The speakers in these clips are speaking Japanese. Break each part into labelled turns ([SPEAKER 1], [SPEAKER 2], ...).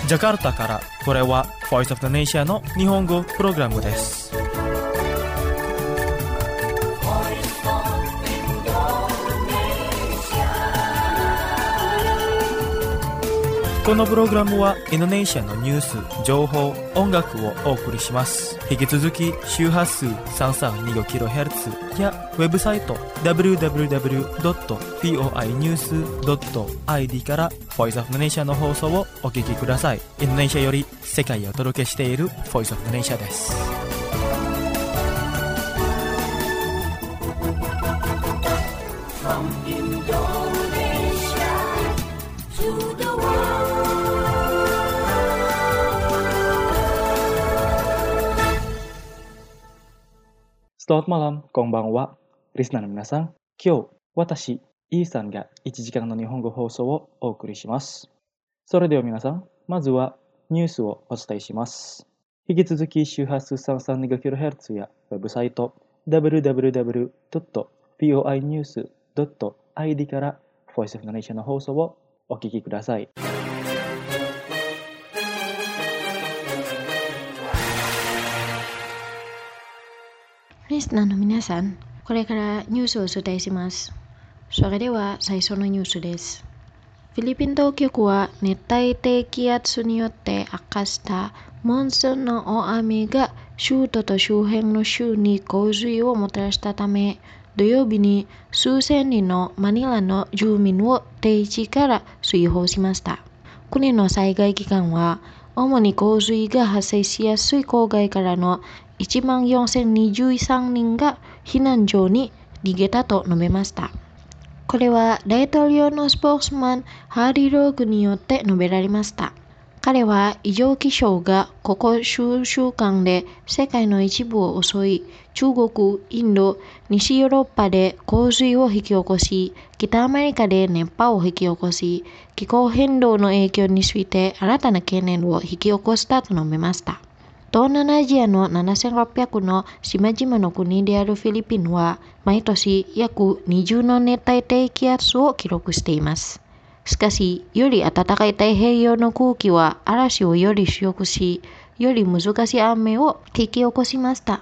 [SPEAKER 1] ジャカルタから、これは Voice of the Nation の日本語プログラムです。このプログラムはインドネシアのニュース、情報、音楽をお送りします。引き続き周波数 332kHz やウェブサイト www.voinews.id から Voice of the Nation の放送をお聞きください。インドネシアより世界をお届けしている Voice of the Nation です。Selamat malam, konbanwa, listenerの皆さん。今日、私、イーさんが1時間の日本語放送をお送りします。それでは皆さん、まずはニュースをお伝えします。引き続き周波数 332kHz やウェブサイト www.voinews.id から Voice of the Nation の放送をお聞きください。
[SPEAKER 2] リスナーの皆さん、これからニュースをお伝えします。それでは最初のニュースです。フィリピン当局は熱帯低気圧によって悪化したモンスーンの大雨が州都と周辺の州に洪水をもたらしたため、土曜日に数千人のマニラの住民を低地から追放しました。国の災害機関は、主に洪水が発生しやすい郊外からの14,023人が避難所に逃げたと述べました。これは大統領のスポーツマンハーリー・ローグによって述べられました。彼は異常気象がここ数週間で世界の一部を襲い、中国、インド、西ヨーロッパで洪水を引き起こし、北アメリカで熱波を引き起こし、気候変動の影響について新たな懸念を引き起こしたと述べました。東南アジアの7600の島々の国であるフィリピンは毎年約20の熱帯低気圧を記録しています。しかし、より暖かい太平洋の空気は嵐をより強くし、より難しい雨を引き起こしました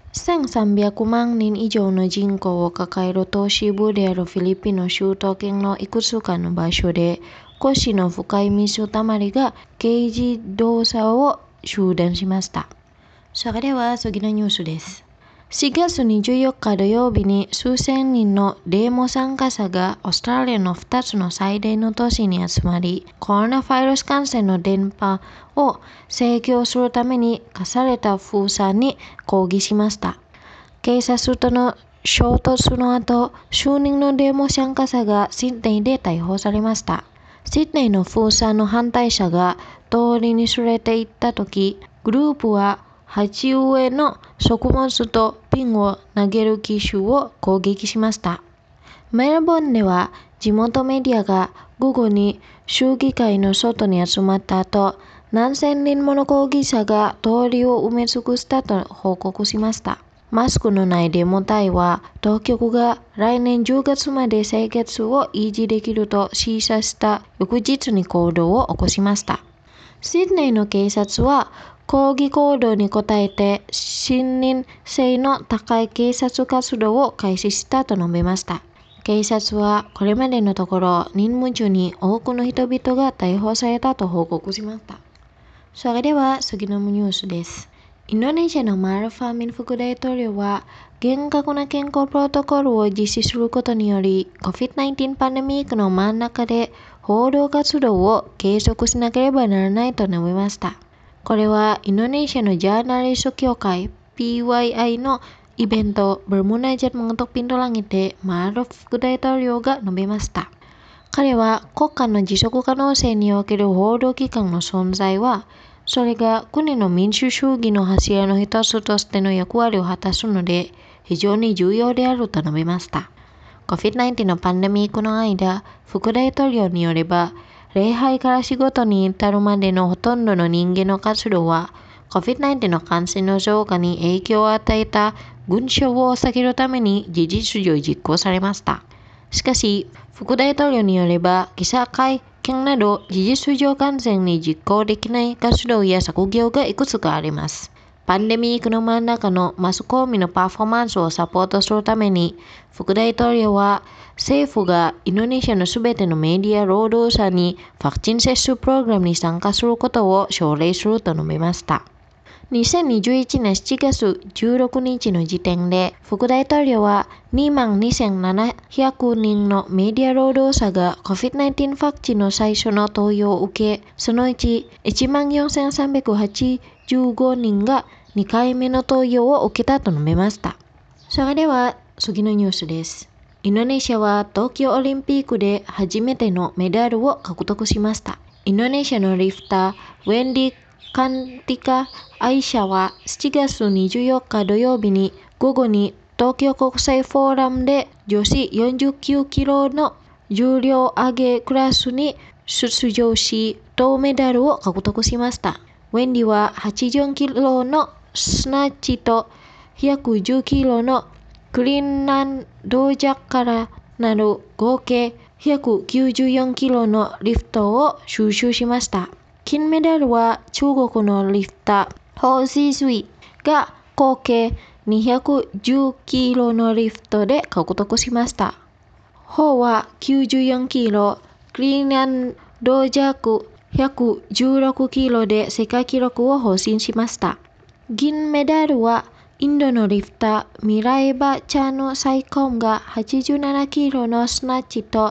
[SPEAKER 2] 。1300万人以上の人口を抱える都市部であるフィリピンの首都圏のいくつかの場所で、腰の深い水たまりが軽自動車を中断しました。それでは次のニュースです。4月24日土曜日に数千人のデモ参加者がオーストラリアの2つの最大の都市に集まり、コロナウイルス感染の伝播を制御するために課された封鎖に抗議しました。警察との衝突の後、数人のデモ参加者がシドニーで逮捕されました。シドニーの封鎖の反対者が通りに連れて行ったとき、グループは鉢植えの食物と瓶を投げる機種を攻撃しました。メルボルンでは地元メディアが午後に州議会の外に集まった後、何千人もの抗議者が通りを埋め尽くしたと報告しました。マスクのないデモ隊は当局が来年10月まで清潔を維持できると示唆した翌日に行動を起こしました。シドニーの警察は抗議行動に応えて信任性の高い警察活動を開始したと述べました。警察はこれまでのところ任務中に多くの人々が逮捕されたと報告しました。それでは次のニュースです。インドネシアのマルファーミン副大統領は厳格な健康プロトコルを実施することにより COVID-19 パンデミックの真ん中で報道活動を継続しなければならないと述べました。これはインドネシアのジャーナリスト協会 PYI のイベントBermunajat mengetuk pintu langitでマルフ副大統領が述べました。彼は国家の持続可能性における報道機関の存在は、それが国の民主主義の柱の一つとしての役割を果たすので非常に重要であると述べました。COVID-19 のパンデミックの間、副大統領によれば、礼拝から仕事に至るまでのほとんどの人間の活動は、COVID-19 の感染の増加に影響を与えた群衆を避けるために事実上実行されました。 しかし、副大統領によれば、記者会見など事実上完全に実行できない活動や作業がいくつかあります。パンデミックの真ん中のマスコミのパフォーマンスをサポートするために、副大統領は政府がインドネシアのすべてのメディア労働者にワクチン接種プログラムに参加することを奨励すると述べました。2021年7月16日の時点で、副大統領は22,700人のメディア労働者が COVID-19 ワクチンの最初の投与を受け、そのうち14,385人が2回目の投与を受けたと述べました。それでは次のニュースです。インドネシアは東京オリンピックで初めてのメダルを獲得しました。インドネシアのリフター、ウェンディ・カンティカ・アイシャは7月24日土曜日に午後に東京国際フォーラムで女子49キロの重量挙げクラスに出場し、銅メダルを獲得しました。ウェンディは80キロのスナッチと110キロのクリーンナン同着からなる合計194キロのリフトを収集しました。金メダルは中国のリフター、ホウ・シスイが合計210キロのリフトで獲得しました。ホウは94キロ、クリーンナン同着116キロで世界記録を更新しました。銀メダルはインドのリフター、ミライバ・チャヌ・サイコンが87キロのスナッチと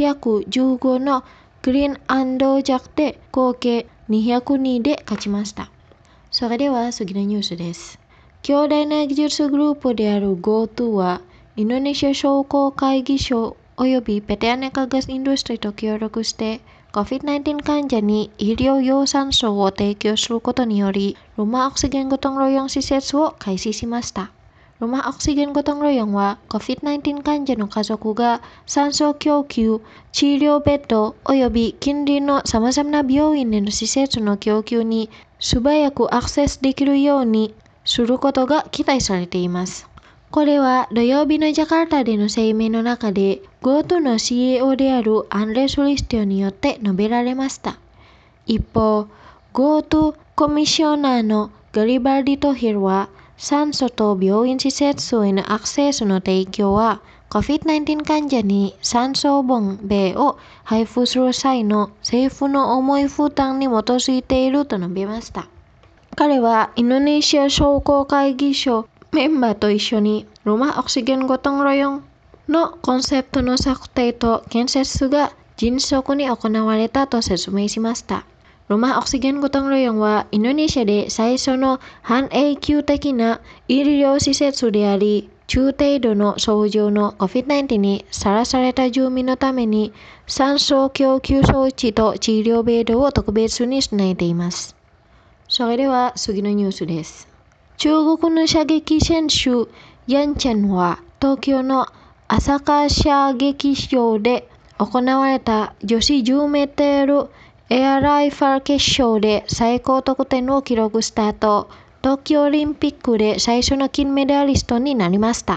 [SPEAKER 2] 115のクリーン同着で合計202で勝ちました。それでは次のニュースです。強大な技術グループである GoTo はインドネシア商工会議所及びPT Aneka Gas Industriと協力してCOVID-19 患者に医療用酸素を提供することにより、rumah oksigen gotong royong施設を開始しました。rumah oksigen gotong royong は COVID-19 患者の家族が酸素供給、治療ベッド及び近隣の様々な病院での施設の供給に素早くアクセスできるようにすることが期待されています。これは土曜日のジャカルタでの声明の中で GoTo の CEO であるアンレス・リスティオによって述べられました。一方、GoTo コミッショナーのガリバルディ・トヒルは酸素と病院施設へのアクセスの提供は COVID-19 患者に酸素ボンベを配布する際の政府の重い負担に基づいていると述べました。彼はインドネシア商工会議所メンバーと一緒にrumah oksigen gotong royongのコンセプトの策定と建設が迅速に行われたと説明しました。rumah oksigen gotong royong はインドネシアで最初の半永久的な医療施設であり、中程度の症状の COVID-19 にさらされた住民のために酸素供給装置と治療ベッドを特別に備えています。それでは次のニュースです。中国の射撃選手ヤンチェンは東京の朝霞射撃場で行われた女子10メートルエアライフル決勝で最高得点を記録した後、東京オリンピックで最初の金メダリストになりました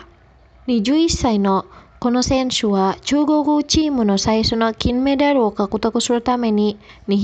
[SPEAKER 2] 。21歳のこの選手は中国チームの最初の金メダルを獲得するために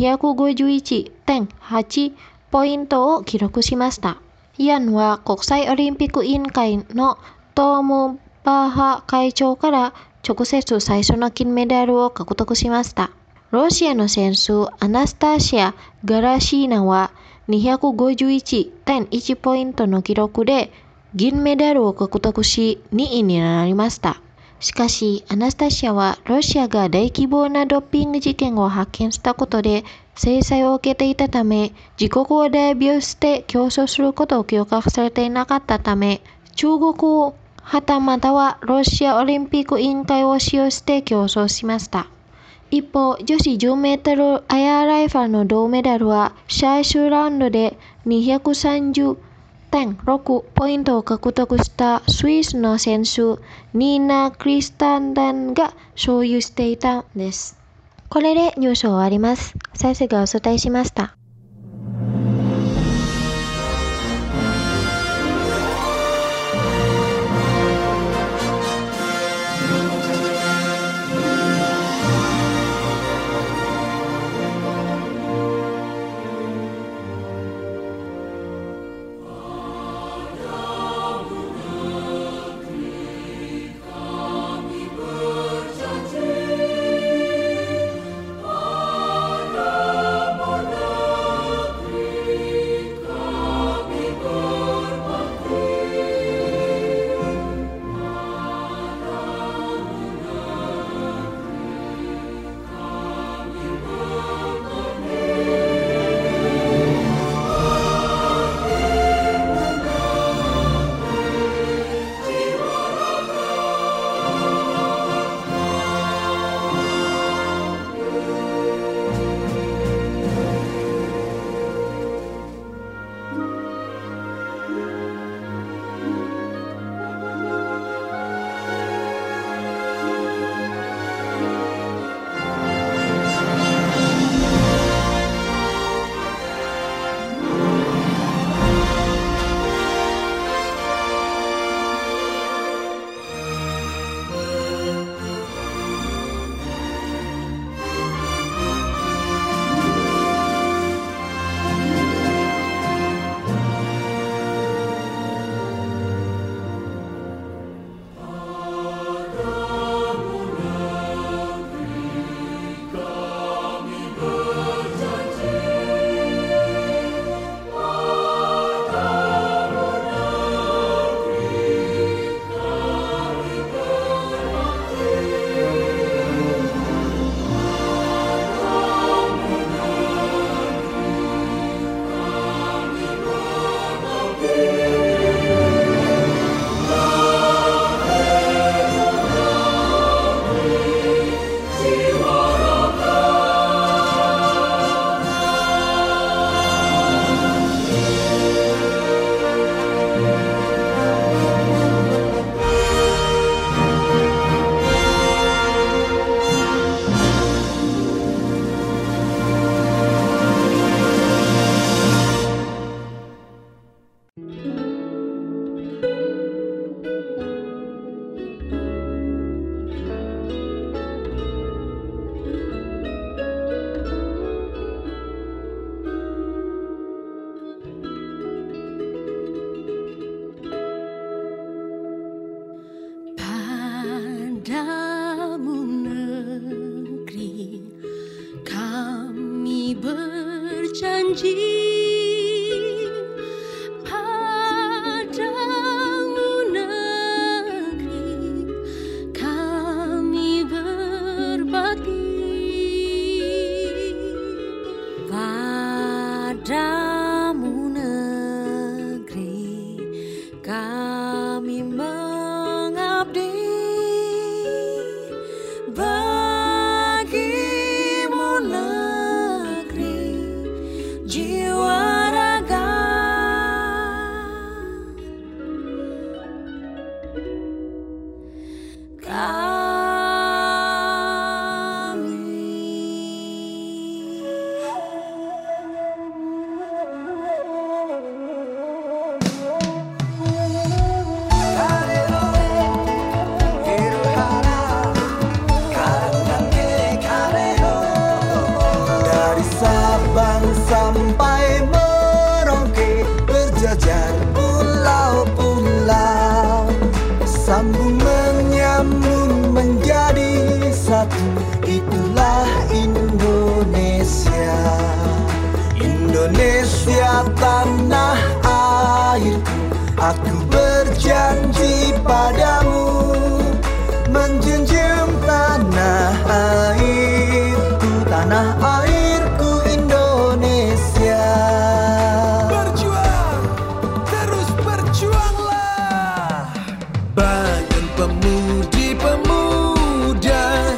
[SPEAKER 2] 251.8 ポイントを記録しました。イアンは国際オリンピック委員会のトム・バッハ会長から直接最初の金メダルを獲得しました。ロシアの選手アナスタシア・ガラシーナは 251.1 ポイントの記録で銀メダルを獲得し2位になりました。しかし、アナスタシアはロシアが大規模なドッピング事件を発見したことで制裁を受けていたため、自国を代表して競争することを許可されていなかったため、中国はたまたはロシアオリンピック委員会を使用して競争しました。一方、女子10メートルエアライフルの銅メダルは最終ラウンドで230.6 ポイントを獲得したスイスの選手ニーナ・クリスタンダンが所有していたんです。これでニュースを終わります。先生がお伝えしました。
[SPEAKER 3] berjanji padamu negeri kami berbakti. Padamu negeri kami mengabdi. Bagimu negeri jiwa raga.
[SPEAKER 4] Dari Sabang sampai Merauke, berjajar pulau-pulau, sambung menyambung menjadi satu. Itulah Indonesia. Indonesia tanah airku, aku berjanji padamu menjunjung tanah airku, tanah airku Indonesia. Berjuang, terus berjuanglah. Bangun pemudi-pemuda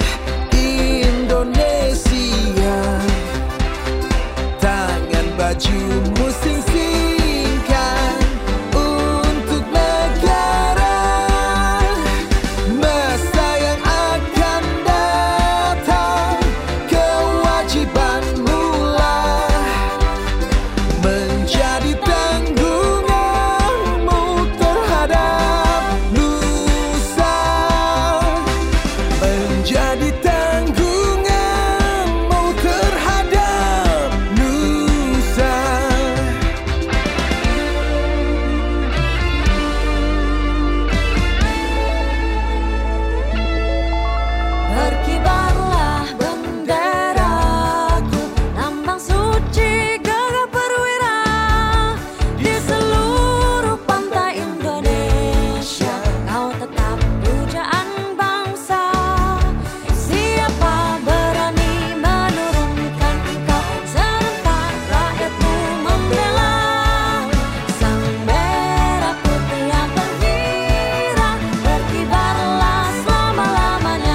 [SPEAKER 4] Indonesia, tangan bajumu sing-singkan untuk negara. Masa yang akan datang, kewajibanmu lah menjadi tanggunganmu terhadap nusa, menjadi tanggunganmu terhadap nusa.
[SPEAKER 3] Berkibarlah benderaku, lambang suci gagah perwira di seluruh pantai Indonesia. Kau tetap pujaan bangsa. Siapa berani menurunkan engkau? Serentak rakyatmu membela sang merah putih yang terkirat, berkibarlah selama-lamanya.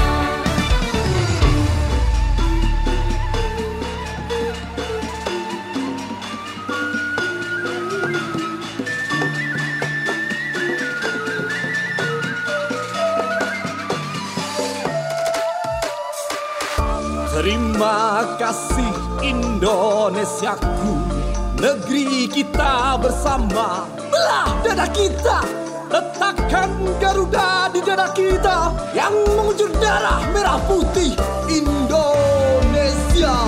[SPEAKER 4] Terima kasih Indonesiaku, negeri kita bersama. Belah dada kita, letakkan Garuda di dada kita yang mengucur darah merah putih Indonesia.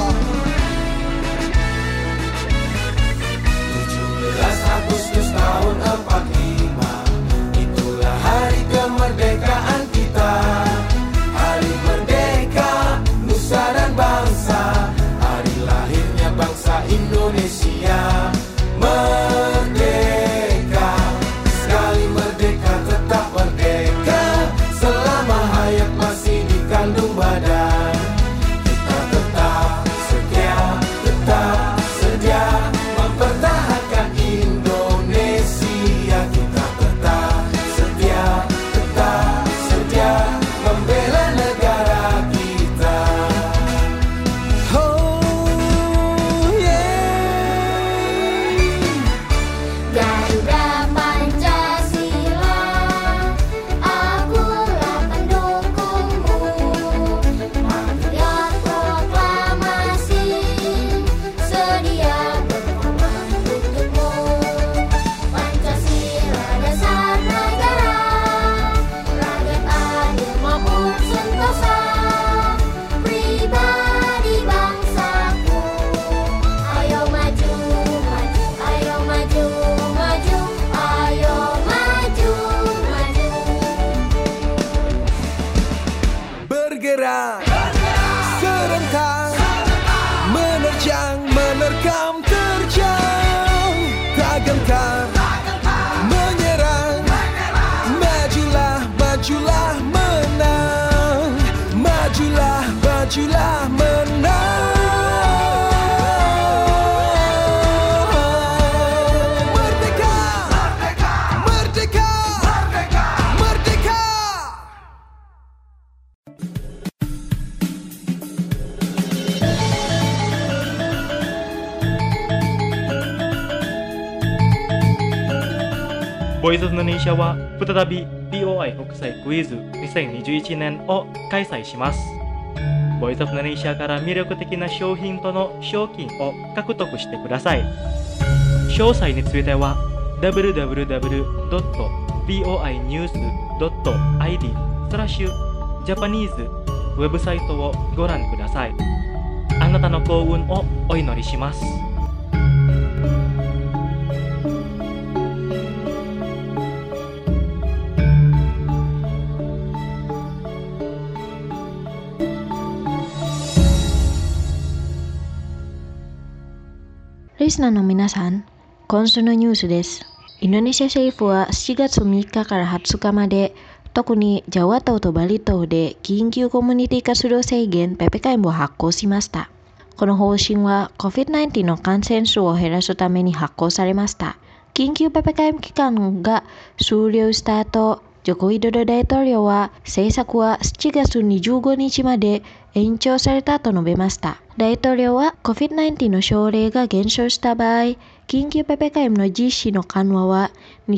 [SPEAKER 4] 17 Agustus tahun 45, itulah hari kemerdekaan kita. Hari merdeka nusa dan bangsa, hari lahirnya bangsa Indonesia. Merdeka, sekali merdeka tetap merdeka, selama hayat masih dikandung badan. Kita tetap sedia mempertahankan Indonesia. Kita tetap sedia membela negara kita. Oh yeah.
[SPEAKER 3] Garuda Pancasila, akulah pendukungmu. Rakyat proklamasi, sedia berkorban untukmu. Pancasila dasar negara, rakyat adil maupun sentosa, pribadi bangsaku. Ayo maju, maju, ayo maju, maju, ayo maju, maju.
[SPEAKER 4] Bergerak serentak, menerjang, menerkam
[SPEAKER 1] ボイスオブインドネシアは再び BOI 国際クイズ2021年を開催します。ボイスオブインドネシアから魅力的な商品との賞金を獲得してください。詳細については www.boinews.id/Japanese ウェブサイトをご覧ください。あなたの幸運をお祈りします。
[SPEAKER 2] リスナーの皆さん、今週のニュースです。インドネシア政府は7月3日から20日まで、特にジャワ島とバリ島で緊急コミュニティ活動制限 PPKM を発行しました。この方針は COVID-19 の感染者を減らすために発行されました。緊急 PPKM 期間が終了した後、ジョコウィドド大統領は政策は7月25日まで延長されたと述べました。大統領は COVID-19 の症例が減少した場合、緊急 PPKM の実施の緩和は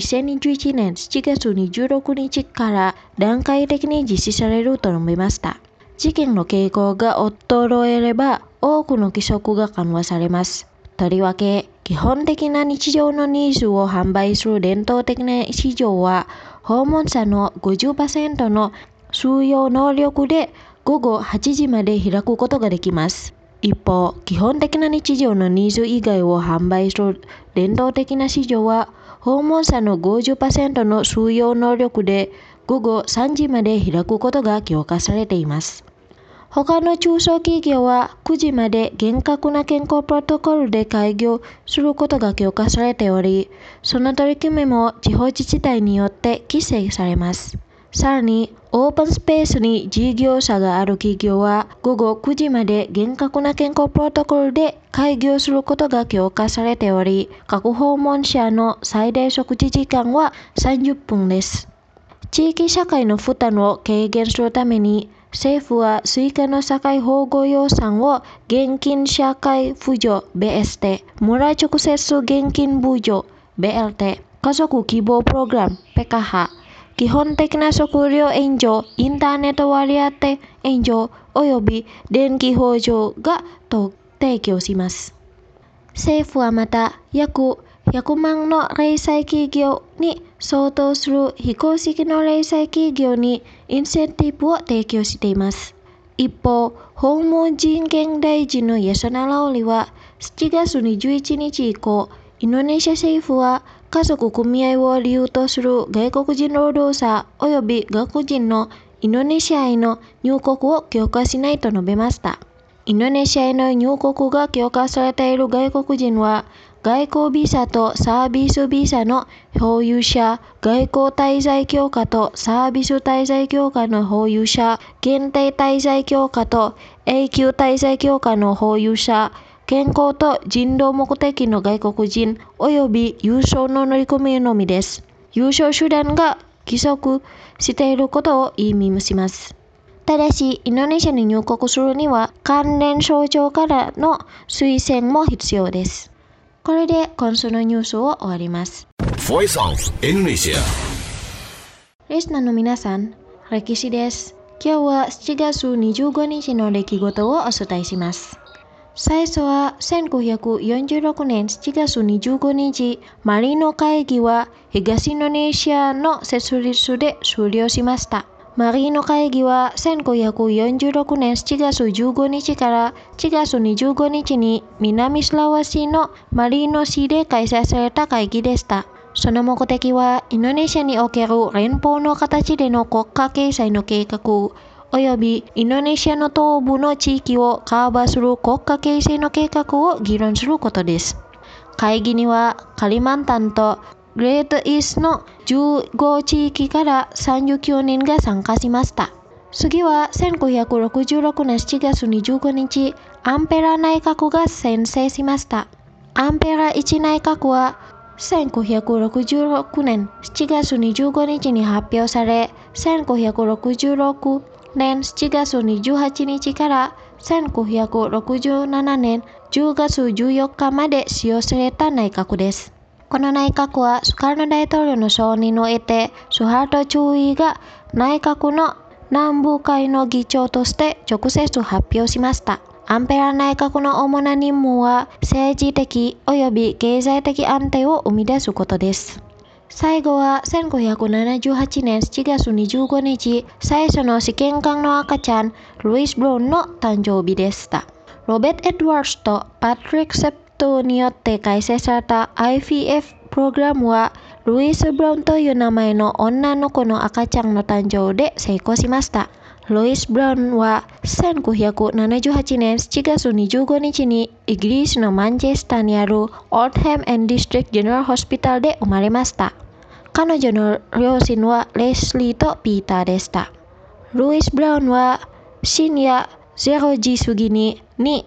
[SPEAKER 2] 2021年7月26日から段階的に実施されると述べました。事件の傾向が衰えれば多くの規則が緩和されます。とりわけ、基本的な日常のニーズを販売する伝統的な市場は訪問者の 50% の収容能力で午後8時まで開くことができます。一方、基本的な日常のニーズ以外を販売する伝統的な市場は訪問者の 50% の収容能力で午後3時まで開くことが強化されています。他の中小企業は9時まで厳格な健康プロトコルで開業することが強化されており、その取り組みも地方自治体によって規制されます。さらに、オープンスペースに事業者がある企業は午後9時まで厳格な健康プロトコルで開業することが強化されており、各訪問者の最大食事時間は30分です。地域社会の負担を軽減するために、政府は追加の社会保護予算を現金社会扶助 BST、村直接現金扶助 BLT、家族希望プログラム PKH、基本的な食料援助、インターネット割当援助および電気補助が提供します。政府はまた約100万の零細企業に相当する非公式の零細企業にインセンティブを提供しています。一方、法務人権大臣のヤサナ・ラオリは7月21日以降、インドネシア政府は家族組合を理由とする外国人労働者および外国人のインドネシアへの入国を強化しないと述べました。インドネシアへの入国が強化されている外国人は、外交ビザとサービスビザの保有者、外交滞在許可とサービス滞在許可の保有者、限定滞在許可と永久滞在許可の保有者、健康と人道目的の外国人および郵送の乗組のみです。郵送手段が規則していることを意味します。ただし、インドネシアに入国するには関連省庁からの推薦も必要です。これで今週のニュースを終わります。
[SPEAKER 5] Voice of Indonesia。
[SPEAKER 2] リスナーの皆さん、歴史です。今日は7月25日の出来事をお伝えします。最初は1946年7月25日、マリーノ会議は東インドネシアの設立で終了しました。マリーノ会議は1946年7月15日から7月25日に南スラワシのマリーノ市で開催された会議でした。その目的はインドネシアにおける連邦の形での国家経済の計画およびインドネシアの東部の地域をカバーする国家形成の計画を議論することです。会議にはカリマンタンとグレートイーストの15地域から39人が参加しました。次は1966年7月25日、アンペラ内閣が選成しました。アンペラ1内閣は1966年7月25日に発表され、1966年7月28日から1967年10月14日まで使用された内閣です。 この内閣はスカルノ大統領の承認を得て、スハルト中尉が内閣の南部会の議長として直接発表しました。アンペラ内閣の主な任務は政治的及び経済的安定を生み出すことです。最後は1978年7月25日、最初の試験管の赤ちゃん、ルイス・ブラウンの誕生日でした。ロベット・エドワーズとパトリック・セプトによって開設された IVF プログラムは、ルイス・ブラウンという名前の女の子の赤ちゃんの誕生で成功しました。ルイス・ブラウンは1978年7月25日にイギリスのマンチェスターにあるオールハム・ディストリクト・ジェネラル・ホスピタルで生まれました。彼女の両親はレスリーとピーターでした。ルイス・ブラウンは深夜0時過ぎに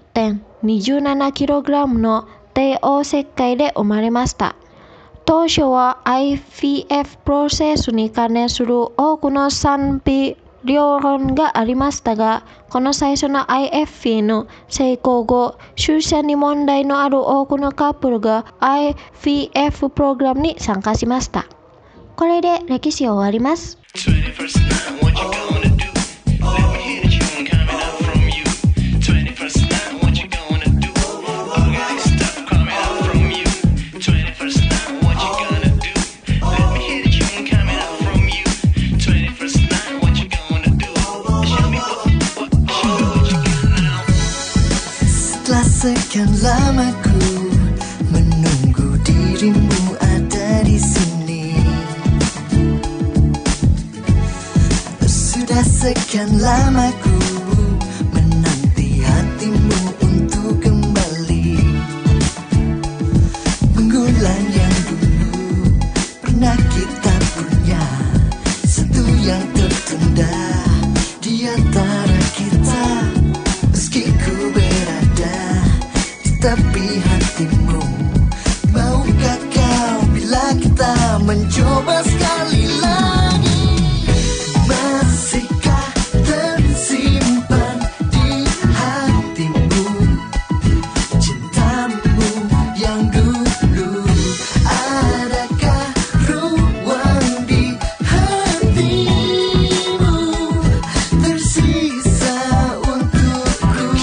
[SPEAKER 2] 2.27kg の帝王切開で生まれました。当初は IVF プロセスに関連する多くの賛否両論がありましたが、この最初の IVF の成功後、出産に問題のある多くのカップルが IVF プログラムに参加しました。これで歴史を終わります。
[SPEAKER 6] Sekian lama ku menunggu dirimu ada di sini. Sudah sekian lama ku menanti hatimu untuk kembali. Mengulang yang dulu pernah kita punya, satu yang tertunda di antara kita. Meski ku berada tapi hatimu, maukah kau bila kita mencoba sekali lagi? Masihkah tersimpan di hatimu cintamu yang dulu? Adakah ruang di hatimu tersisa untukku?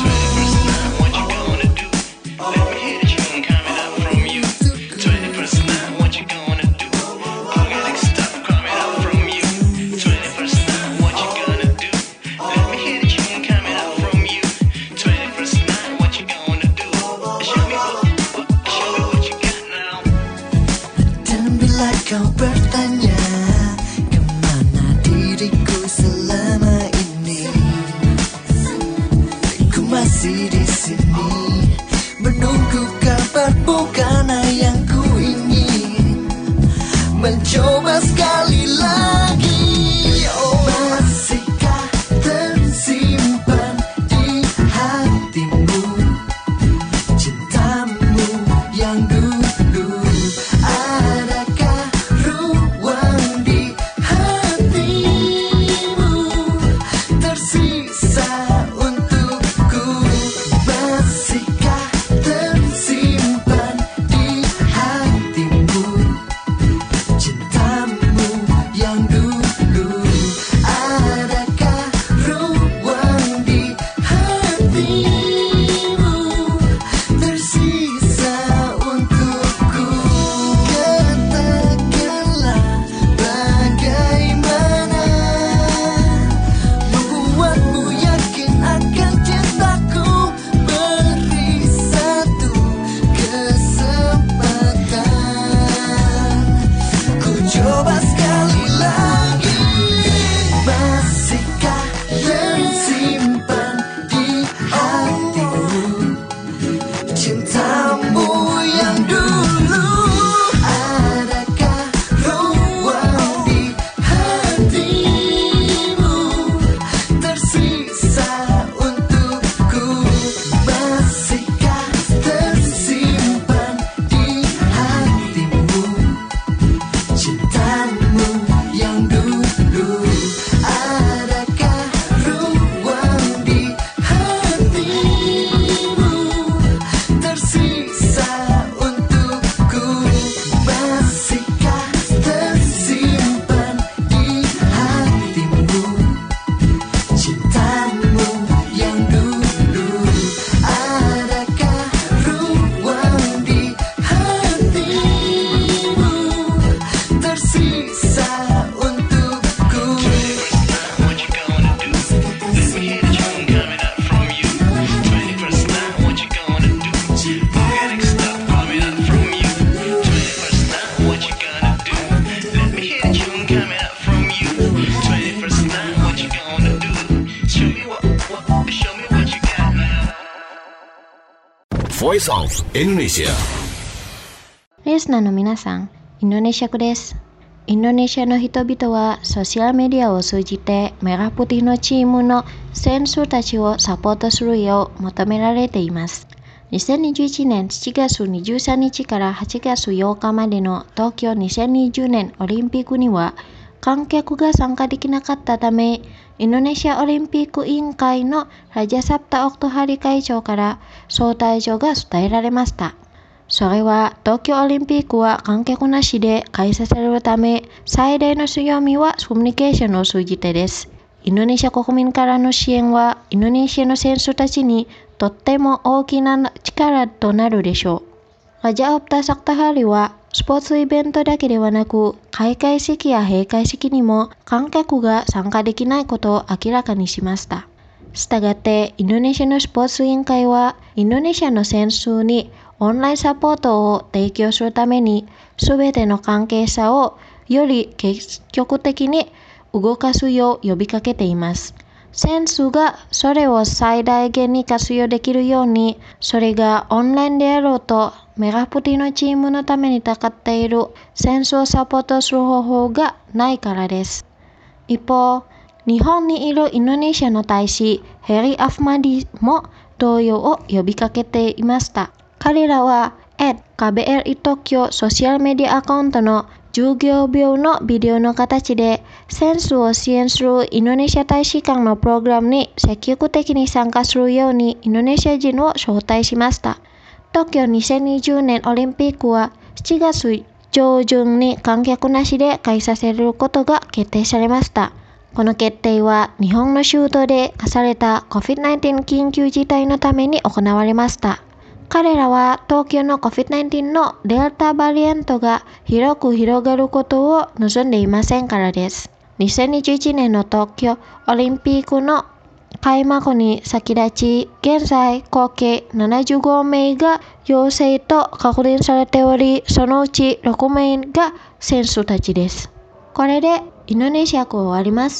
[SPEAKER 5] Voice of Indonesia.
[SPEAKER 2] リスナーの皆さん、インドネシア語です。インドネシアの人々はソーシャルメディアを通じてメラプティのチームの選手たちをサポートするよう求められています。2021年7月23日から8月8日までの東京2020年オリンピックには観客が参加できなかったため、インドネシアオリンピック委員会のラジャサプタ・オクトハリ会長から招待状が伝えられました。それは東京オリンピックは観客なしで開催されるため、最大の強みはコミュニケーションを通じてです。インドネシア国民からの支援はインドネシアの選手たちにとっても大きな力となるでしょう。ラジャオプタ・サクタハリはスポーツイベントだけではなく、開会式や閉会式にも観客が参加できないことを明らかにしました。したがって、インドネシアのスポーツ委員会は、インドネシアの選手にオンラインサポートを提供するために、すべての関係者をより積極的に動かすよう呼びかけています。選手がそれを最大限に活用できるように、それがオンラインであろうと、メラプティのチームのために戦っている選手をサポートする方法がないからです。一方、日本にいるインドネシアの大使、ヘリ・アフマディも同様を呼びかけていました。彼らは、KBRI 東京ソーシャルメディアアカウントの10秒のビデオの形で選手を支援するインドネシア大使館のプログラムに積極的に参加するようにインドネシア人を招待しました。東京2020年オリンピックは7月上旬に観客なしで開催されることが決定されました。この決定は日本の首都で課された COVID-19 緊急事態のために行われました。彼らは東京の COVID-19 のデルタバリアントが広く広がることを望んでいませんからです。2021年の東京オリンピックの開幕に先立ち、現在合計75名が陽性と確認されており、そのうち6名が選手たちです。これでインドネシア語終わります。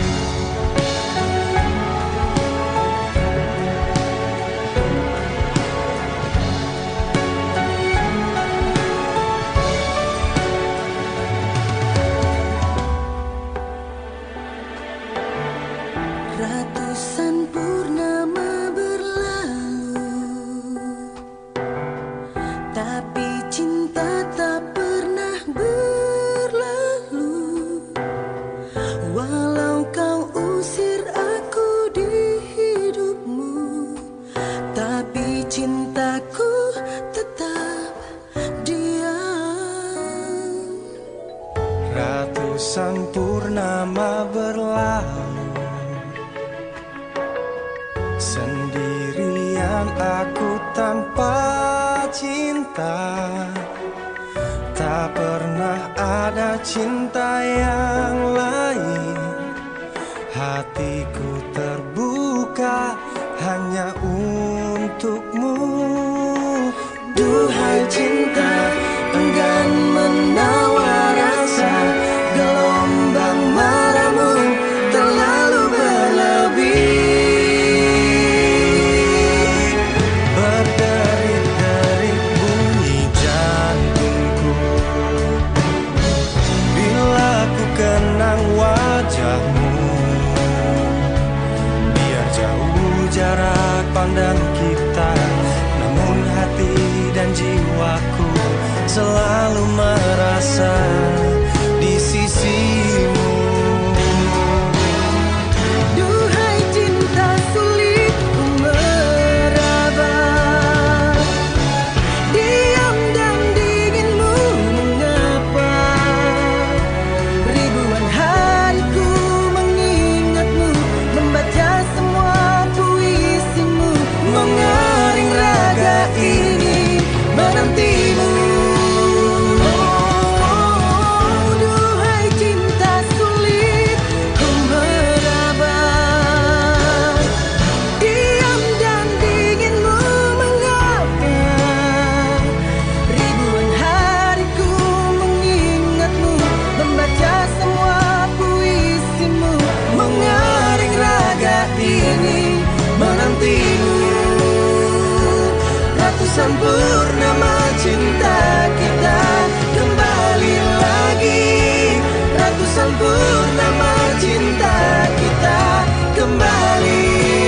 [SPEAKER 6] Ratusan purnama berlalu, tapi cinta tak pernah berlalu. Walau kau usir aku di hidupmu, tapi cintaku tetap diam.
[SPEAKER 4] Ratusan purnama berlalu, sendirian aku tanpa cinta. Tak pernah ada cinta yang lain. Hatiku terbuka hanya untukmu. Duhai cinta, enggan menawar rasa. Gelombang marahmu terlalu berlebih. Berderit-derit bunyi jantungku bila ku kenang wajahmu. Biar jauh jarak pandang kita, namun hati dan jiwaku selalu merasa di sisimu. Duhai cinta, sulit ku meraba. Diam dan dinginmu mengapa? Ribuan hariku mengingatmu, membaca semua puisimu, mengering raga ini menantimu. Ratusan purnama cinta kita kembali lagi. Ratusan purnama cinta kita kembali.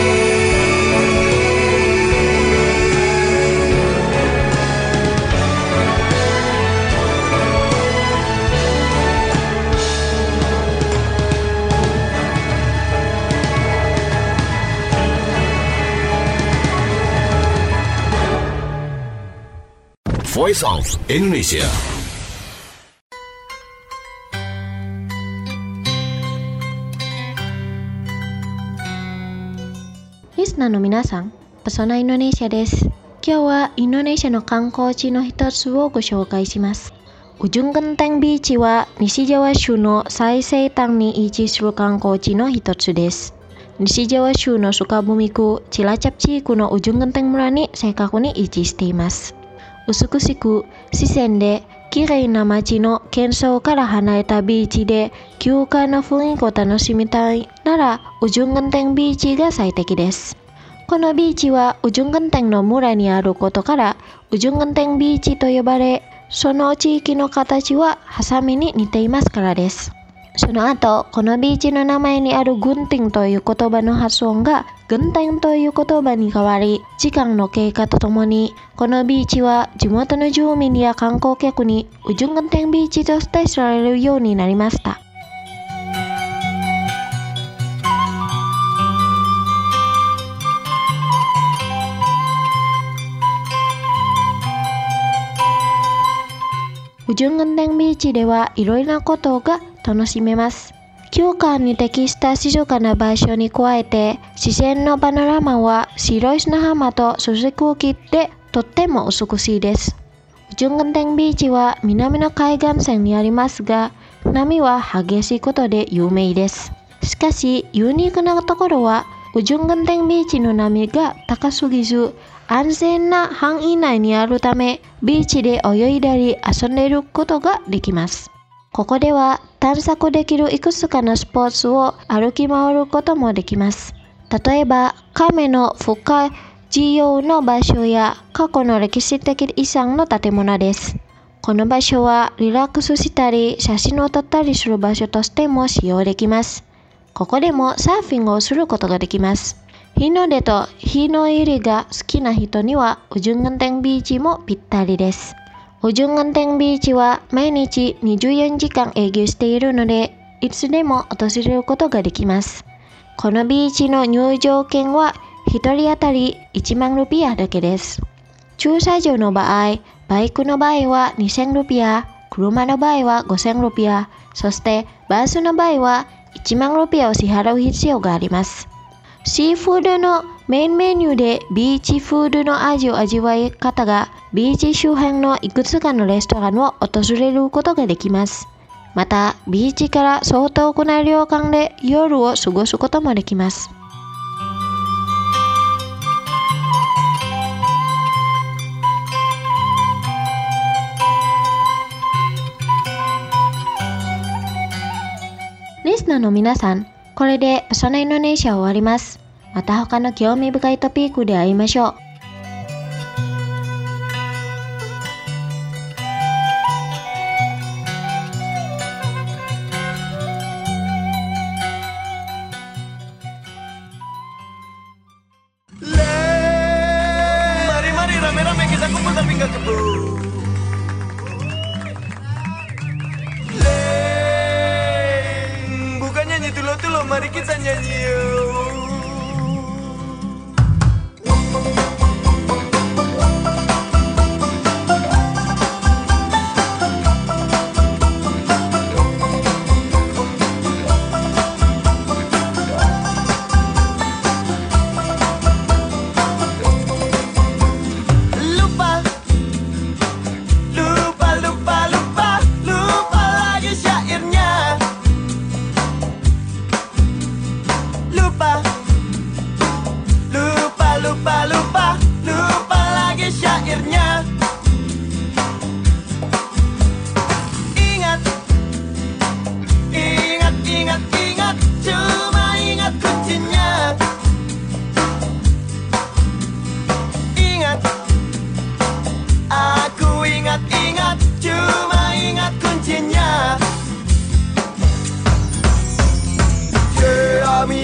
[SPEAKER 5] Voice of Indonesia.
[SPEAKER 2] Listenerの皆さん、パソナインドネシアです。今日はインドネシアの観光地の一つをご紹介します。Ujung Gentengビーチは西ジャワ州の最西端に位置する観光地の一つです。西ジャワ州のスカブミ区、チラチャプ地区のUjung Genteng村に正確に位置しています。美しく自然で綺麗な街の喧騒から離れたビーチで休暇の雰囲気を楽しみたいならUjung Gentengビーチが最適です。このビーチはUjung Gentengの村にあることからUjung Gentengビーチと呼ばれ、その地域の形はハサミに似ていますからです。その後、このビーチの名前にあるGuntingという言葉の発音がGentengという言葉に変わり、時間の経過とともに、このビーチは地元の住民や観光客にUjung Gentengビーチとして知られるようになりました。Ujung Gentengビーチではいろいろなことが楽しめます。休暇に適した静かな場所に加えて、自然のパノラマは白い砂浜と涼しい空気でとっても美しいです。Ujung Gentengビーチは南の海岸線にありますが、波は激しいことで有名です。しかし、ユニークなところは、Ujung Gentengビーチの波が高すぎず、安全な範囲内にあるため、ビーチで泳いだり遊んでいることができます。ここでは探索できるいくつかのスポーツを歩き回ることもできます。例えば、亀の深い需要の場所や過去の歴史的遺産の建物です。この場所はリラックスしたり写真を撮ったりする場所としても使用できます。ここでもサーフィングをすることができます。日の出と日の入りが好きな人にはUjung Gentengビーチもぴったりです。Ujung Gentengビーチは毎日24時間営業しているので、いつでも訪れることができます。このビーチの入場券は1人当たり1万ルピアだけです。駐車場の場合、バイクの場合は2000ルピア、車の場合は5000ルピア、そしてバスの場合は1万ルピアを支払う必要があります。シーフードのメインメニューでビーチフードの味を味わい方がビーチ周辺のいくつかのレストランを訪れることができます。また、ビーチから相当遠くない旅館で夜を過ごすこともできます。リスナーの皆さん、これでパソナインドネシアを終わります。また他の興味深いトピックで会いましょう。
[SPEAKER 4] Mari rame-rame kita kumpul tapi nggak keburu. Bukan nyanyi tulo-tulo, mari kita nyanyi yuk. Lupa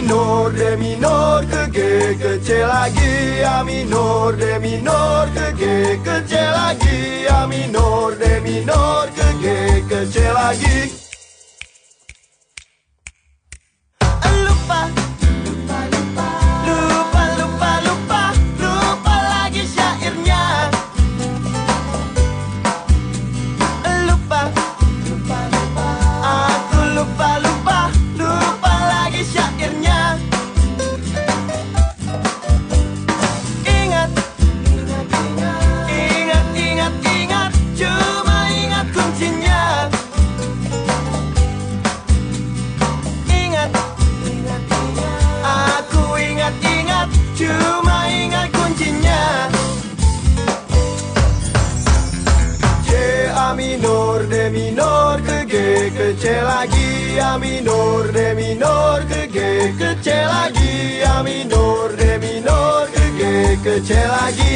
[SPEAKER 4] minor, D minor ke G ke C lagi, A minor, D minor ke G ke C lagi, A minor, D minor ke G ke C lagi. Lupa, lupa, lupa, lupa, lupa, lupa, lupa lagi syairnya. Lupa, lupa, lupa, aku lupa, lupa, lupa lagi syairnya. Ingat, ingat, ingat, ingat, ingat, ingat, cuma ingat kuncinya. Ingat, ingat, ingat, aku ingat, ingat, cuma ingat kuncinya. C, A minor, D minor ke G ke C lagi, A minor, D minor ke G ke C lagi, A minor, D minor ke G ke C lagi.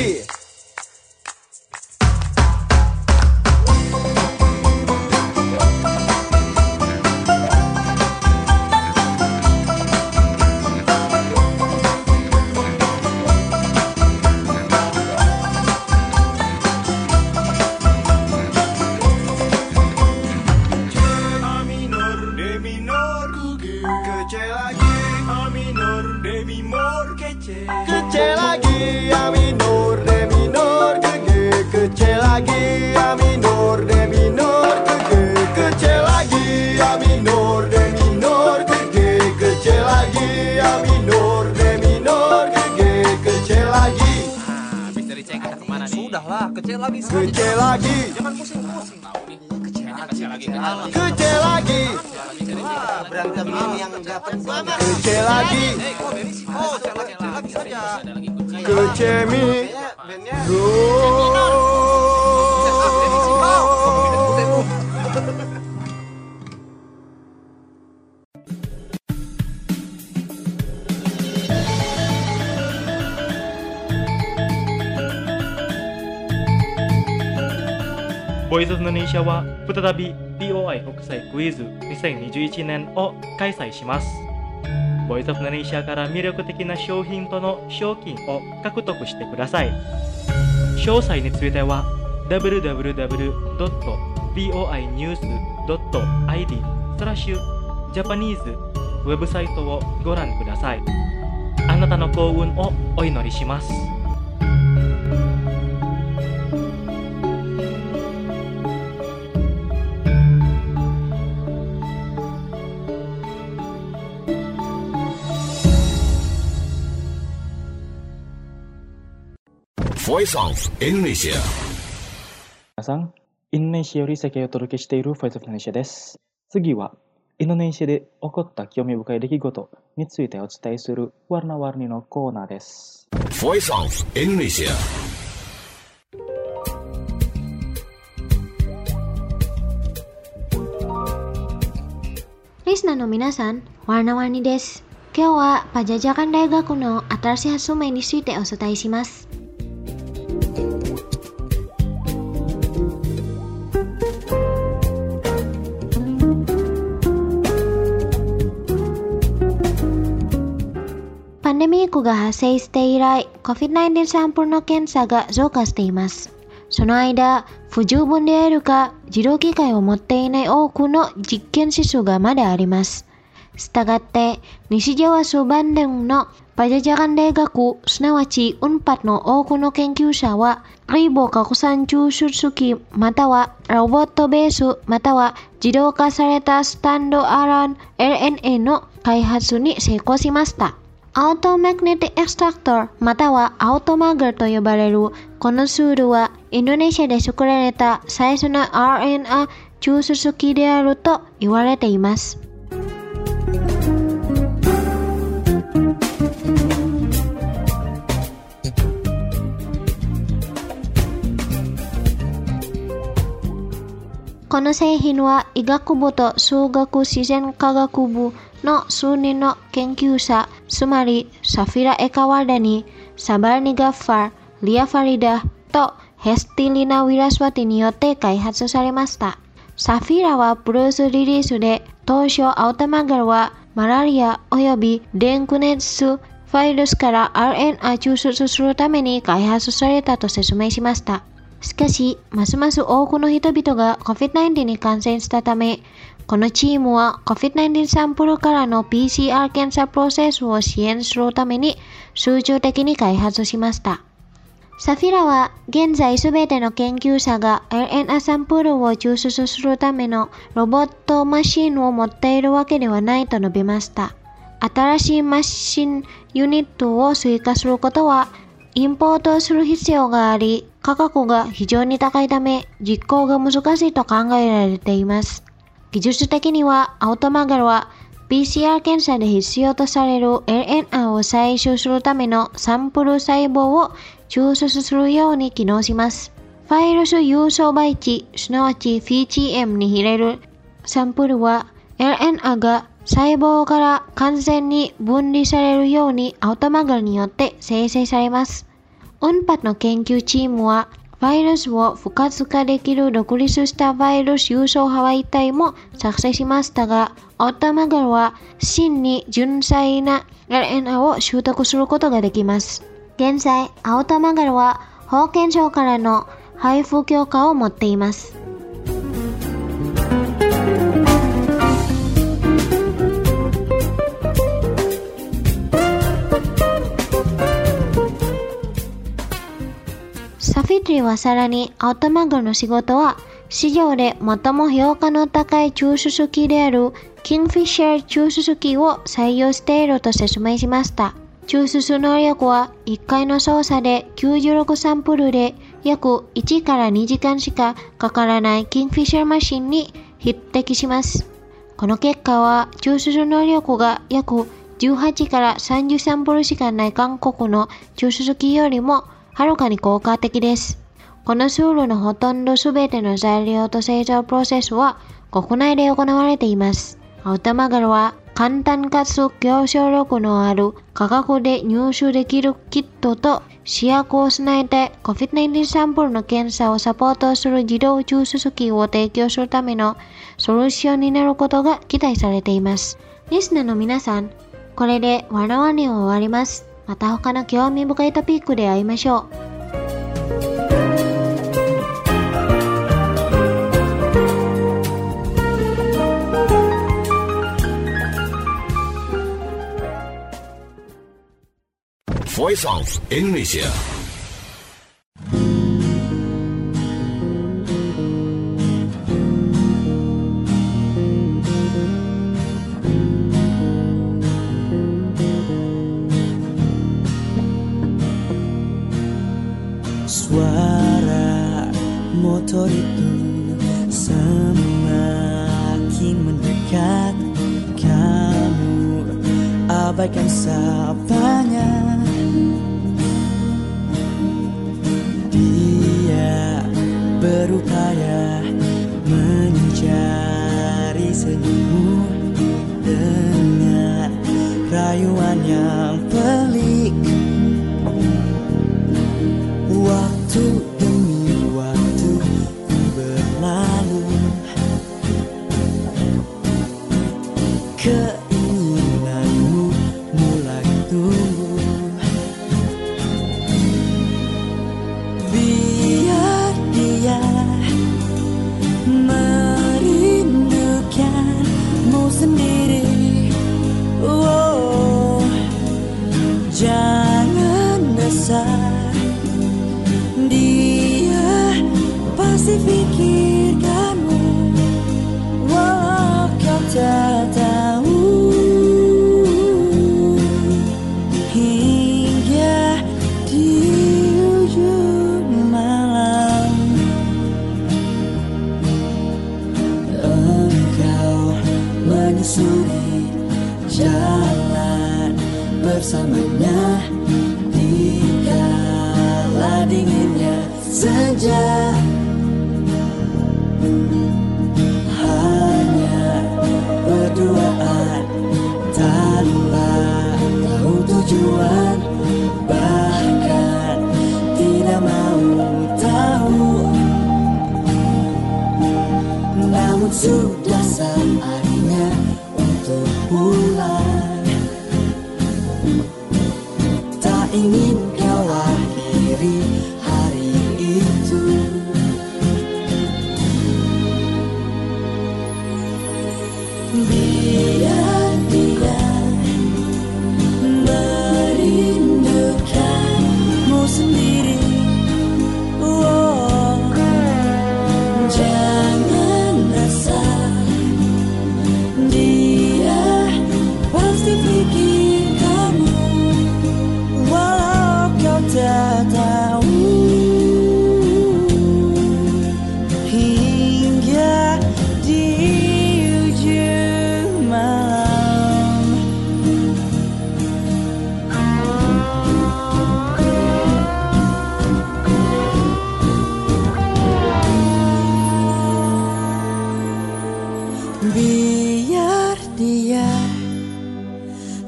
[SPEAKER 4] A minor, D minor ke C lagi, A minor, D minor ke C ke C lagi, A minor, D minor ke G ke C lagi, A minor, D minor ke G ke C lagi, A minor, D minor ke G ke C lagi, A minor, D minor ke G ke C lagi.
[SPEAKER 7] Habis dari cek kita kemana nih? Sudahlah, kecil lagi.
[SPEAKER 4] Ke C lagi,
[SPEAKER 7] Jangan pusing-pusing tahu nih. Kecil lagi.
[SPEAKER 4] ke C lagi,
[SPEAKER 7] Berantem ini yang enggak penting.
[SPEAKER 4] ke C lagi,
[SPEAKER 7] Kecil lagi saja.
[SPEAKER 4] ke C mi.
[SPEAKER 1] ボイスオブIndonesia は再び BOI 国際クイズ2021年を開催します。ボイスオブIndonesia から魅力的な商品との賞金を獲得してください。詳細については www.boinews.id/Japanese ウェブサイトをご覧ください。あなたの幸運をお祈りします。
[SPEAKER 5] Voice of Indonesia。
[SPEAKER 1] 皆さん、インドネシアより世界をお届けしている Voice of Indonesia です。次は、インドネシアで起こった興味深い出来事についてお伝えするwarna-warniのコーナーです。
[SPEAKER 5] Voice of Indonesia。
[SPEAKER 2] リスナーの皆さん、warna-warniです。今日はパジャジャカン大学の新しい発明についてお伝えします。パンデミックが発生して以来、COVID-19 サンプルの検査が増加しています。その間、不十分であるか、自動機械を持っていない多くの実験指数がまだあります。したがって、西ジャワ州バンデンのパジャジャカン大学、すなわちUNPADの多くの研究者は、リボ拡散抽出機またはロボットベースまたは自動化されたスタンドアロン RNA の開発に成功しました。アウトマグネティックエクストラクターまたはアウトマグルと呼ばれるこのツールはインドネシアで作られた最初の RNA 抽出機であると言われています。この製品は医学部と数学自然科学部の数人の研究者、つまりサフィラ・エカワルダニ、サバルニ・ガッファー、リア・ファリダとヘスティリナ・ウィラスワティによって開発されました。サフィラはブルースリリースで、当初アウトマグルはマラリアおよびデング熱ウイルスから RNA 抽出するために開発されたと説明しました。しかし、ますます多くの人々が COVID-19 に感染したため、このチームは COVID-19 サンプルからの PCR 検査プロセスを支援するために集中的に開発しました。サフィラは現在すべての研究者が RNA サンプルを抽出するためのロボットマシンを持っているわけではないと述べました。新しいマシンユニットを追加することはインポートする必要があり、価格が非常に高いため実行が難しいと考えられています。技術的にはアウトマガルは PCR 検査で必要とされる RNA を採取するためのサンプル細胞を抽出するように機能します。ウイルス郵送媒地、すなわち VGM に入れるサンプルは RNA が細胞から完全に分離されるようにアウトマガルによって生成されます。UNPAD の研究チームはウイルスを不活化できる独立したウイルス郵送ハワイ体も作成しましたが、アウトマガルは真に純粋な RNA を習得することができます。現在、アウトマガルは保健省からの配布許可を持っています。サフィトリはさらにアウトマガルの仕事は市場で最も評価の高い抽出機であるキングフィッシャー抽出機を採用していると説明しました。抽出能力は1回の操作で96サンプルで約1から2時間しかかからないキングフィッシャーマシンに匹敵します。この結果は抽出能力が約18から30サンプルしかない韓国の抽出機よりもはるかに効果的です。このツールのほとんどすべての材料と製造プロセスは国内で行われています。アウトマガルは簡単かつ競争力のある価格で入手できるキットと試薬を備えて COVID-19 サンプルの検査をサポートする自動抽出機を提供するためのソリューションになることが期待されています。リスナーの皆さん、これでワナワニを終わります。また他の興味深いトピックで会いましょう。
[SPEAKER 5] Voice of Indonesia.
[SPEAKER 6] Suara motor itu semakin mendekat. Kamu abaikan sapanya. Dia berupaya mencari senyummu dengan rayuan yang pelik. Waktu demi waktu berlalu, keinginanmu mulai tumbuh. Biar dia merindukanmu sendiri. Oh, jangan resah. Dia pasti pikirkanmu, walau kau tak tahu. Hingga di ujung malam, engkau menyusuri jalan bersamanya. Dikala dinginnya senja, hanya berduaan tanpa tahu tujuan, bahkan tidak mau tahu. Namun sudah saatnya untuk pulang.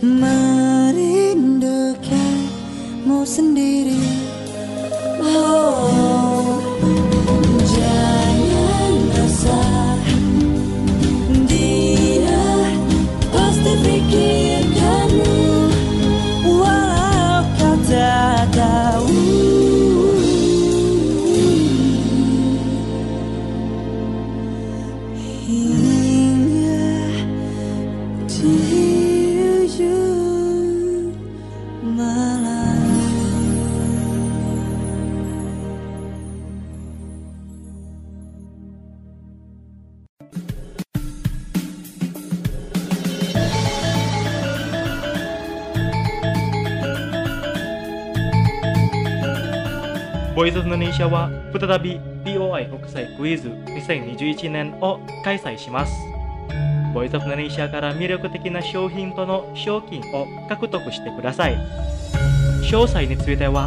[SPEAKER 6] merindukanmu sendiri. Oh, jangan resah, dia pasti pikirkanmu walau kau tak tahu. Hingga di ujung malam.
[SPEAKER 1] ボイスオブIndonesia は再び BOI 国際クイズ2021年を開催します。ボイスオブIndonesia から魅力的な商品との賞金を獲得してください。詳細については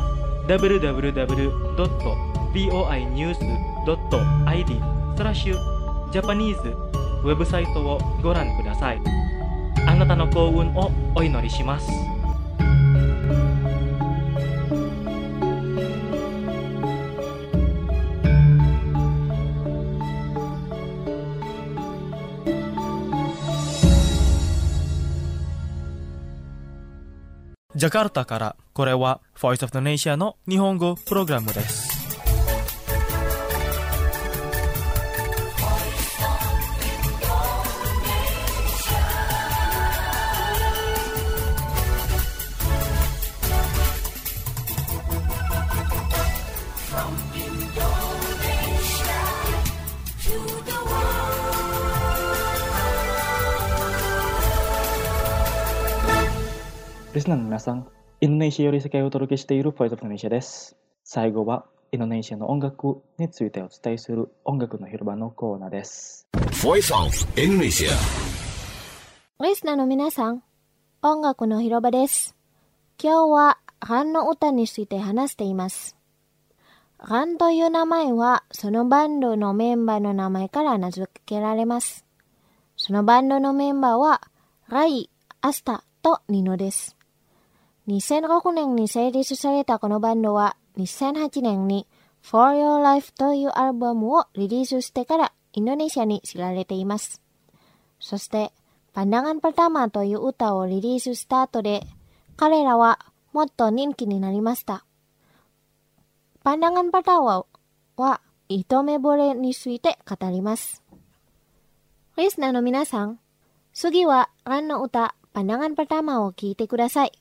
[SPEAKER 1] www.boinews.id/Japanese ウェブサイトをご覧ください。あなたの幸運をお祈りします。ジャカルタからこれは Voice of Indonesia の日本語プログラムです。リスナーの皆さん、インドネシアより世界をお届けしている Voice of Indonesia です。最後はインドネシアの音楽についてお伝えする音楽の広場のコーナーです。
[SPEAKER 5] Voice of Indonesia。
[SPEAKER 2] リスナーの皆さん、音楽の広場です。今日はランの歌について話しています。ランという名前はそのバンドのメンバーの名前から名付けられます。そのバンドのメンバーはライ、アスタとニノです。2006年に成立されたこのバンドは2008年に For Your Life というアルバムをリリースしてからインドネシアに知られています。そしてPandangan Pertamaという歌をリリースした後で彼らはもっと人気になりました。Pandangan Pertamaは一目惚れについて語ります。リスナーの皆さん、次はランの歌Pandangan Pertamaを聴いてください。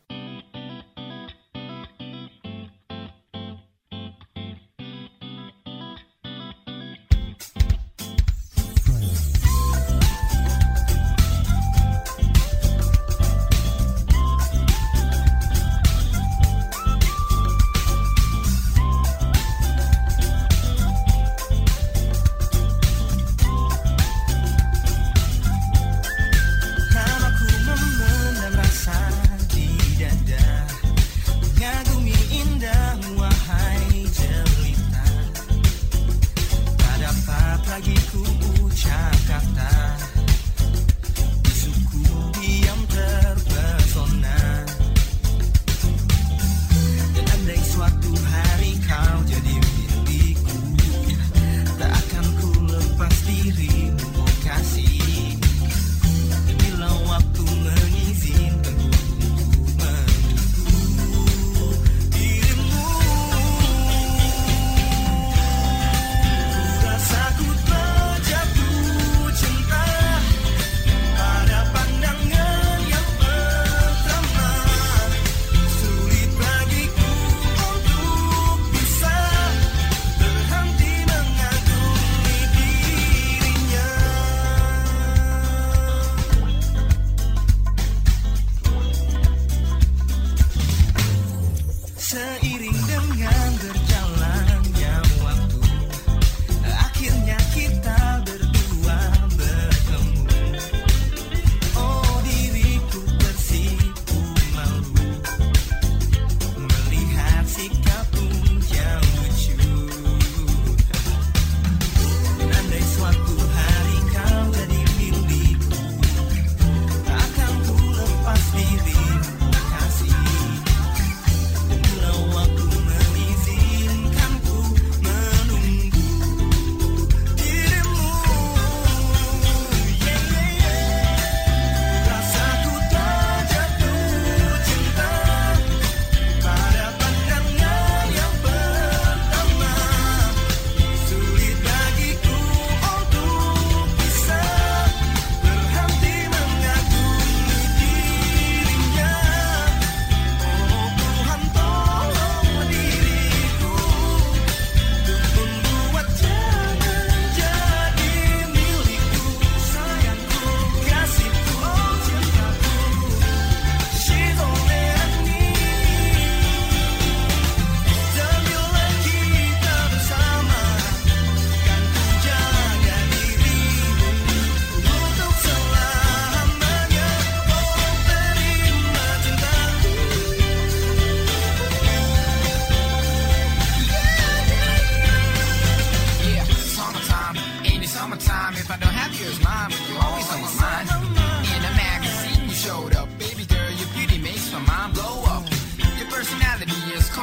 [SPEAKER 6] Diri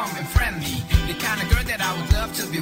[SPEAKER 8] warm and friendly, the kind of girl that I would love to